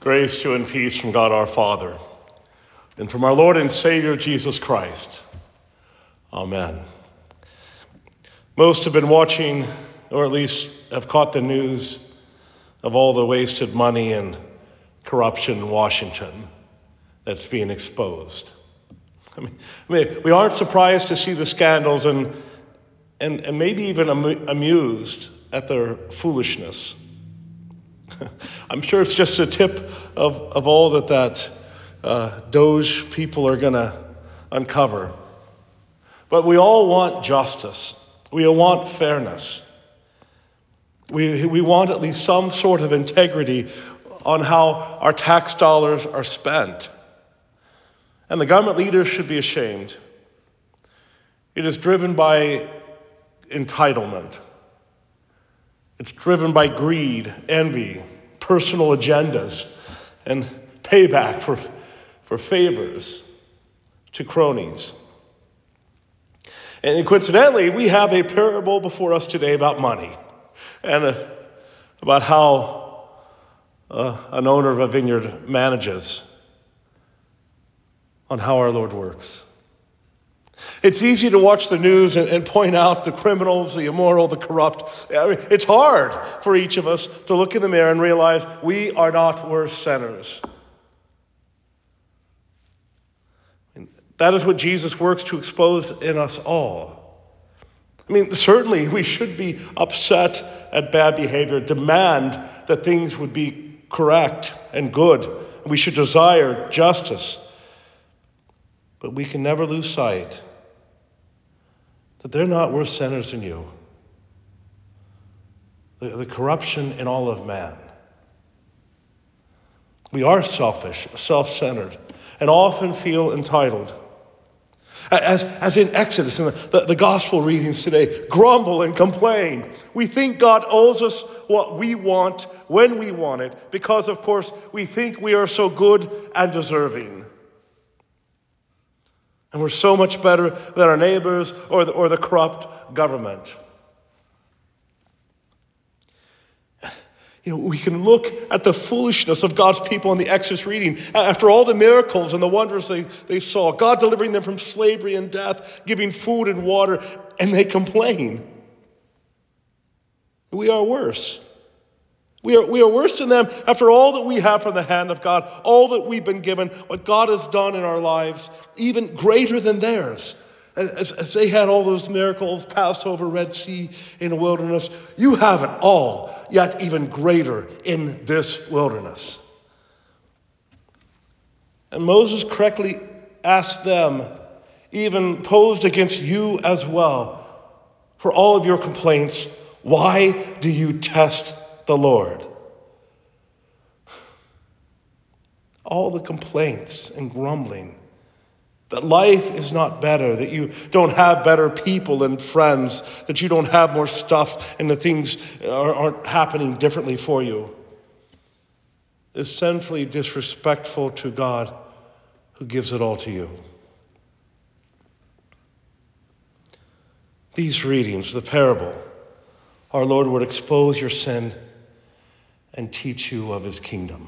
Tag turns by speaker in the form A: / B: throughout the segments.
A: Grace to you and peace from God our Father and from our Lord and Savior Jesus Christ. Amen. Most have been watching, or at least have caught the news of all the wasted money and corruption in Washington that's being exposed. I mean, we aren't surprised to see the scandals and maybe even amused at their foolishness. I'm sure it's just a tip of all that Doge people are going to uncover. But we all want justice. We all want fairness. We want at least some sort of integrity on how our tax dollars are spent. And the government leaders should be ashamed. It is driven by entitlement. It's driven by greed, envy, personal agendas, and payback for favors to cronies. And coincidentally, we have a parable before us today about money and about how an owner of a vineyard manages on how our Lord works. It's easy to watch the news and point out the criminals, the immoral, the corrupt. I mean, it's hard for each of us to look in the mirror and realize we are not worse sinners. And that is what Jesus works to expose in us all. I mean, certainly we should be upset at bad behavior, demand that things would be correct and good. We should desire justice. But we can never lose sight that they're not worse sinners than you. The corruption in all of man. We are selfish, self-centered, and often feel entitled. As in Exodus, in the gospel readings today, grumble and complain. We think God owes us what we want when we want it, because, of course, we think we are so good and deserving. And we're so much better than our neighbors or the corrupt government. We can look at the foolishness of God's people in the Exodus reading. After all the miracles and the wonders they saw, God delivering them from slavery and death, giving food and water, and they complain. We are worse. We are worse than them after all that we have from the hand of God, all that we've been given, what God has done in our lives, even greater than theirs. As they had all those miracles, Passover, Red Sea in the wilderness, you have it all, yet even greater in this wilderness. And Moses correctly asked them, even posed against you as well, for all of your complaints, why do you test the Lord? All the complaints and grumbling, that life is not better, that you don't have better people and friends, that you don't have more stuff and the things aren't happening differently for you, is sinfully disrespectful to God who gives it all to you. These readings, the parable, our Lord would expose your sin and teach you of his kingdom.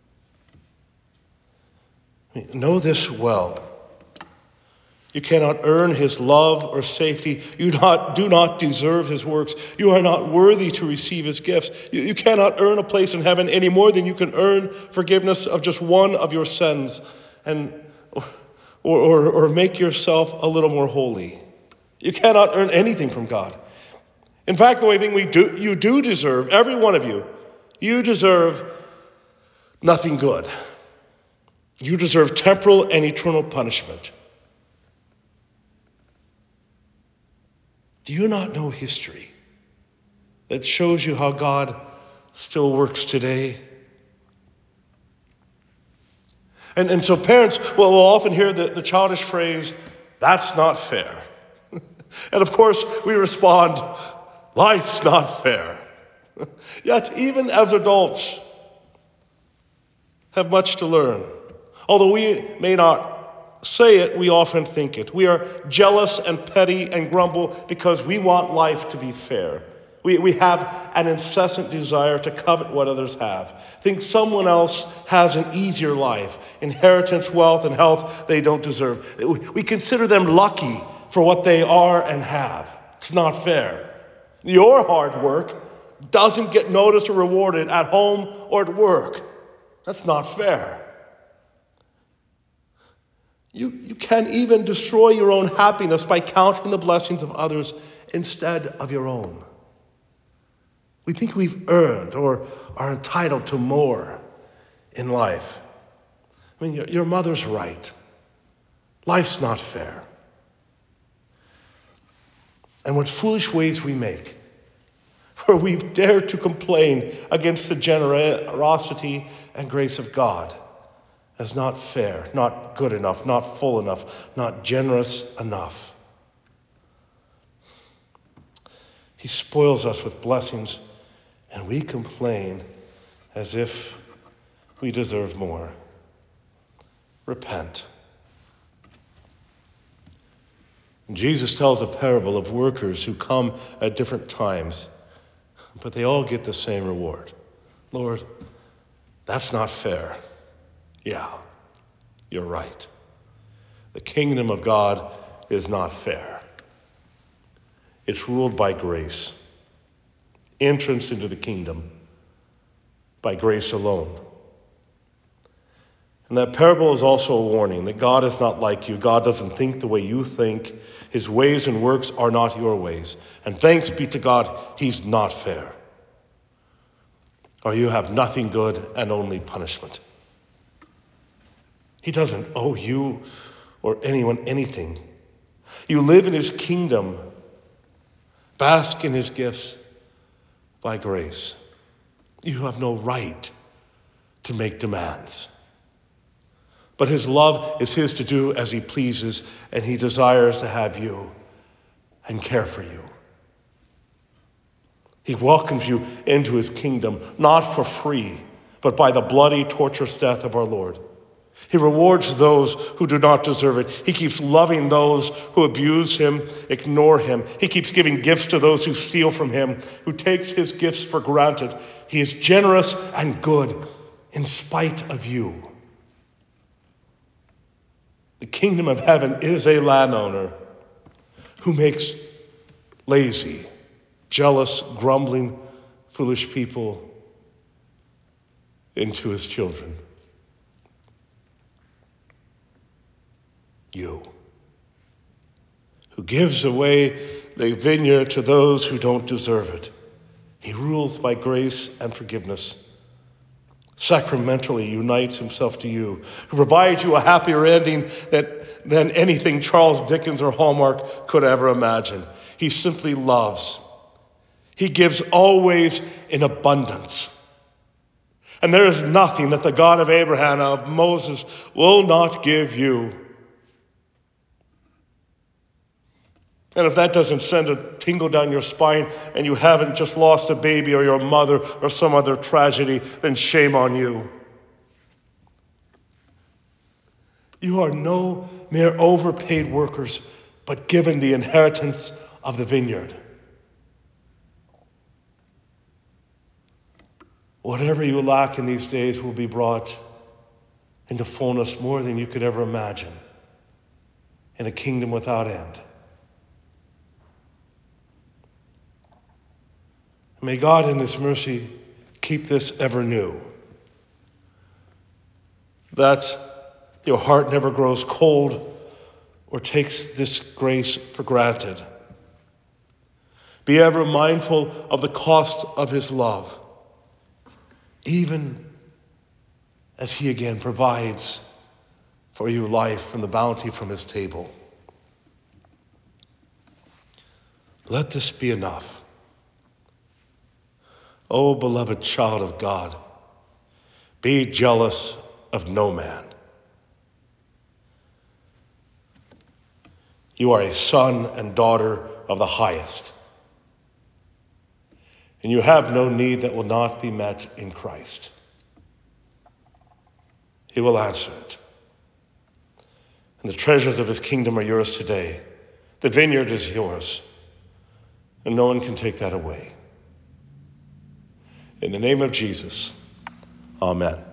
A: Know this well. You cannot earn his love or safety. You do not deserve his works. You are not worthy to receive his gifts. You cannot earn a place in heaven any more than you can earn forgiveness of just one of your sins or make yourself a little more holy. You cannot earn anything from God. In fact, the only thing you do deserve, every one of you deserve nothing good. You deserve temporal and eternal punishment. Do you not know history that shows you how God still works today? And so parents will often hear the childish phrase, that's not fair. And of course we respond, life's not fair. Yet even as adults have much to learn. Although we may not say it, we often think it. We are jealous and petty and grumble because we want life to be fair. We have an incessant desire to covet what others have. Think someone else has an easier life, inheritance, wealth, and health they don't deserve. We consider them lucky for what they are and have. It's not fair. Your hard work doesn't get noticed or rewarded at home or at work. That's not fair. You can even destroy your own happiness by counting the blessings of others instead of your own. We think we've earned or are entitled to more in life. I mean, your mother's right. Life's not fair. And what foolish ways we make, where we've dared to complain against the generosity and grace of God as not fair, not good enough, not full enough, not generous enough. He spoils us with blessings, and we complain as if we deserve more. Repent. Jesus tells a parable of workers who come at different times, but they all get the same reward. Lord, that's not fair. Yeah, you're right. The kingdom of God is not fair. It's ruled by grace. Entrance into the kingdom by grace alone. And that parable is also a warning that God is not like you. God doesn't think the way you think. His ways and works are not your ways. And thanks be to God, he's not fair. Or you have nothing good and only punishment. He doesn't owe you or anyone anything. You live in his kingdom, bask in his gifts by grace. You have no right to make demands. But his love is his to do as he pleases, and he desires to have you and care for you. He welcomes you into his kingdom, not for free, but by the bloody, torturous death of our Lord. He rewards those who do not deserve it. He keeps loving those who abuse him, ignore him. He keeps giving gifts to those who steal from him, who takes his gifts for granted. He is generous and good in spite of you. The kingdom of heaven is a landowner who makes lazy, jealous, grumbling, foolish people into his children. You, who gives away the vineyard to those who don't deserve it. He rules by grace and forgiveness, sacramentally unites himself to you, who provides you a happier ending than anything Charles Dickens or Hallmark could ever imagine. He simply loves. He gives always in abundance. And there is nothing that the God of Abraham, of Moses, will not give you. And if that doesn't send a tingle down your spine and you haven't just lost a baby or your mother or some other tragedy, then shame on you. You are no mere overpaid workers, but given the inheritance of the vineyard. Whatever you lack in these days will be brought into fullness more than you could ever imagine in a kingdom without end. May God in his mercy keep this ever new, that your heart never grows cold or takes this grace for granted. Be ever mindful of the cost of his love, even as he again provides for you life from the bounty from his table. Let this be enough. O beloved child of God, be jealous of no man. You are a son and daughter of the highest, and you have no need that will not be met in Christ. He will answer it. And the treasures of his kingdom are yours today. The vineyard is yours, and no one can take that away. In the name of Jesus, amen.